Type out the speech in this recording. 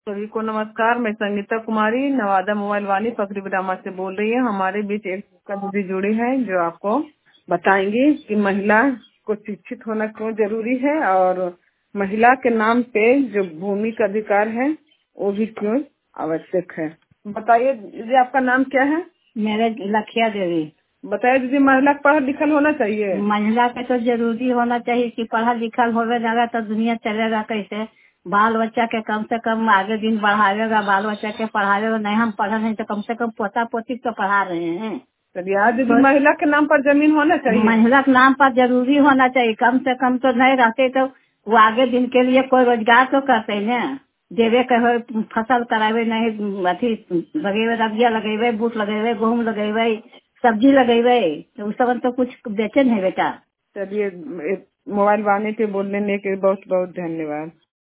सभी को नमस्कार। मैं संगीता कुमारी नवादा मोबाइल वाली पकड़ी बिरामा से बोल रही हूँ। हमारे बीच एक का दीदी जुड़ी है जो आपको बताएंगी कि महिला को शिक्षित होना क्यों जरूरी है और महिला के नाम पे जो भूमि का अधिकार है वो भी क्यों आवश्यक है। बताइए दीदी, आपका नाम क्या है? मेरे लखिया देवी। बताइए दीदी, महिला पढ़ा लिखल होना चाहिए? महिला का तो जरूरी होना चाहिए कि पढ़ा लिखल होवे जाएगा तो दुनिया चलेगा कैसे। बाल बच्चा के कम से कम आगे दिन बढ़ावेगा, बाल बच्चा के पढ़ावेगा। नहीं हम पढ़ा नहीं तो कम से कम पोता पोती तो पढ़ा रहे हैं। चलिए, आज दीदी तो महिला के नाम पर जमीन होना चाहिए। महिला के नाम पर जरूरी होना चाहिए। कम से कम तो नहीं रहते तो वो आगे दिन के लिए कोई रोजगार तो करते न। देवे कहे फसल करावे नहीं, अथी लगेवे, रबिया लगेवे, बूट लगेवे, गेहूँ लगेवे, सब्जी लगेवे, तो उस सब तो कुछ बेचे नहीं बेटा। चलिए, मोबाइल वाले के बोलने के बहुत बहुत धन्यवाद।